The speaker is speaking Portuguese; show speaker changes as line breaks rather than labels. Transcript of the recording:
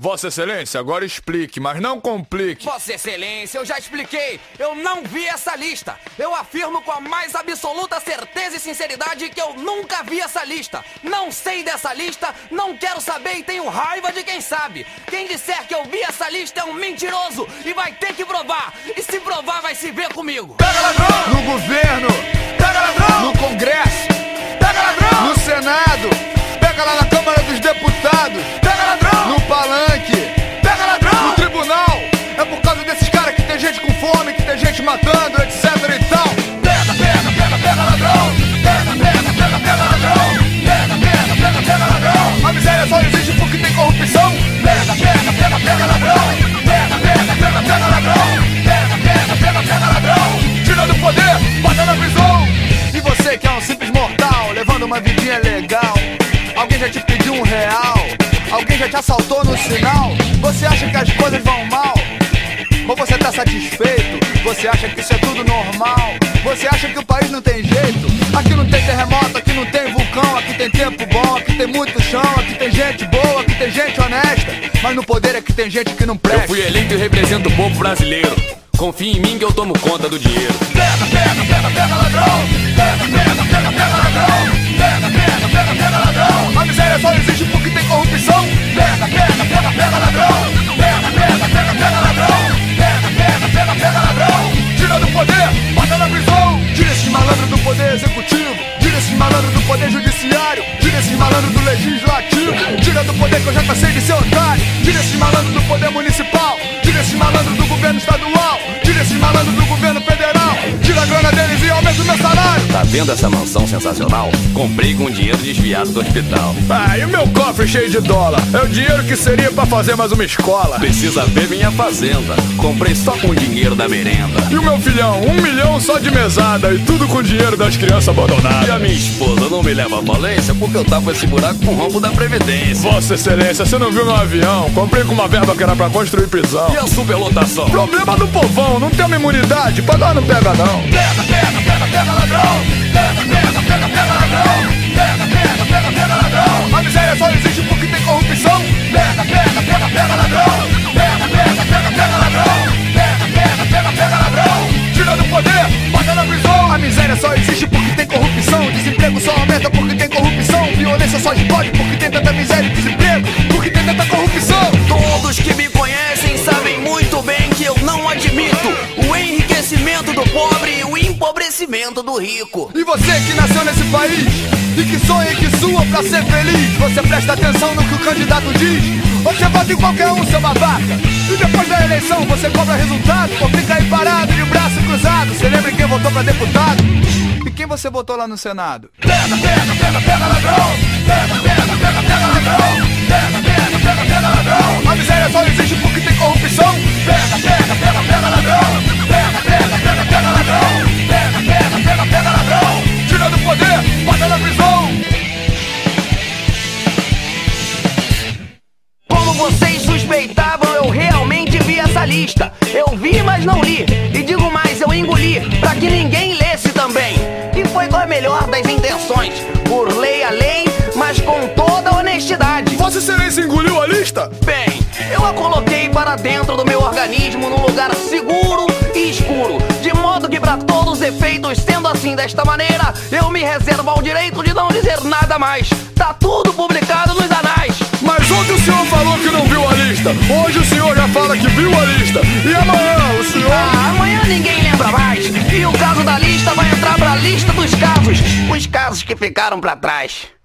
Vossa Excelência, agora explique, mas não complique.
Vossa Excelência, eu já expliquei. Eu não vi essa lista. Eu afirmo com a mais absoluta certeza e sinceridade que eu nunca vi essa lista. Não sei dessa lista, não quero saber e tenho raiva de quem sabe. Quem disser que eu vi essa lista é um mentiroso e vai ter que provar. E se provar, vai se ver comigo.
Pega ladrão! No governo! Pega ladrão! No Congresso! Pega ladrão! No Senado! Pega lá na Câmara dos Deputados! Pega ladrão! No palanque! Pega ladrão! No tribunal! É por causa desses caras que tem gente com fome, que tem gente matando, etc e tal! Pega, pega, pega, pega ladrão! Pega, pega, pega, pega ladrão! Pega, pega, pega, pega ladrão! A miséria só existe porque tem corrupção! Pega, pega, pega, pega ladrão! Pega, pega, pega, pega ladrão! Pega, pega, pega, pega ladrão! Tira do poder, bota na prisão! E você que é um simples mortal, levando uma vidinha legal, alguém já te pediu R$1? Alguém já te assaltou no sinal? Você acha que as coisas vão mal? Ou você tá satisfeito? Você acha que isso é tudo normal? Você acha que o país não tem jeito? Aqui não tem terremoto, aqui não tem vulcão, aqui tem tempo bom, aqui tem muito chão, aqui tem gente boa, aqui tem gente honesta. Mas no poder é que tem gente que não presta.
Eu fui eleito e represento o povo brasileiro. Confia em mim que eu tomo conta do dinheiro.
Pega, pega, pega, pega ladrão! Pega, pega, pega, pega ladrão! Pega, pega, pega, pega ladrão! A miséria só existe porque tem corrupção! Pega, pega, pega, pega ladrão! Pega, pega, pega, pega ladrão! Pega, pega, pega, pega ladrão! Tira do poder, bota na prisão! Tira esses malandros do poder executivo! Tira esses malandros do poder judiciário! Tira esses malandros do legislativo! Tira do poder que eu já cansei de ser otário! Tira esses malandros do poder municipal! Tira esses malandros do governo estadual! Tira esses malandros do governo federal! Tira a grana deles e aumenta o meu salário!
Tá vendo essa mansão sensacional? Comprei com dinheiro desviado do hospital.
Ah, e o meu cofre cheio de dólar? É o dinheiro que seria pra fazer mais uma escola.
Precisa ver minha fazenda. Comprei só com o dinheiro da merenda.
E o meu filhão, 1 milhão só de mesada. E tudo com dinheiro das crianças abandonadas.
E a minha esposa não me leva à falência porque eu tava esse buraco com o rombo da Previdência.
Vossa Excelência, você não viu meu avião? Comprei com uma verba que era pra construir prisão.
E a superlotação?
Problema do povão, não tem uma imunidade. Pagar não pega não. Pega, pega, pega, pega ladrão. Pega, pega, pega, pega ladrão. Pega, pega, pega, pega ladrão. A miséria só existe porque tem corrupção. Pega, pega, pega, pega ladrão. Pega, pega, pega, pega ladrão. Pega, pega, pega, pega ladrão. Tira do poder, bota na prisão. A miséria só existe porque tem corrupção. Desemprego só aumenta porque tem corrupção. Violência só explode porque tem tanta miséria e desemprego. Porque tem tanta corrupção.
Todos que me conhecem sabem muito bem que eu não admito o enriquecimento do pobre e o empobrecimento do rico.
E você que nasceu nesse país e que sonha e que sua pra ser feliz, você presta atenção no que o candidato diz? Você vota em qualquer um, seu babaca. E depois da eleição você cobra resultado ou fica aí parado de braço cruzado. Você lembra quem votou pra deputado? E quem você votou lá no Senado? Pega, pega, pega, pega ladrão. Pega, pega, pega, pega ladrão. Pega, pega, pega, pega ladrão. A miséria só existe porque tem corrupção. Pega, pega, pega, pega ladrão. Pega, pega, pega, pega ladrão. Pega, pega, pega, pega ladrão. Tira do poder, bota na prisão.
Como vocês suspeitavam, eu realmente vi essa lista. Eu vi, mas não li. E digo mais, eu engoli, pra que ninguém lesse também. E foi com a melhor das intenções. Burlei a lei, mas com toda a honestidade.
Vossa Excelência engoliu a lista?
Bem, eu a coloquei para dentro do meu organismo num lugar seguro e escuro, de modo que para todos os efeitos, sendo assim desta maneira, eu me reservo ao direito de não dizer nada mais. Tá tudo publicado nos anais.
Mas ontem o senhor falou que não viu a lista. Hoje o senhor já fala que viu a lista. E amanhã o senhor...
Amanhã ninguém lembra mais. E o caso da lista vai entrar pra lista dos casos. Os casos que ficaram pra trás.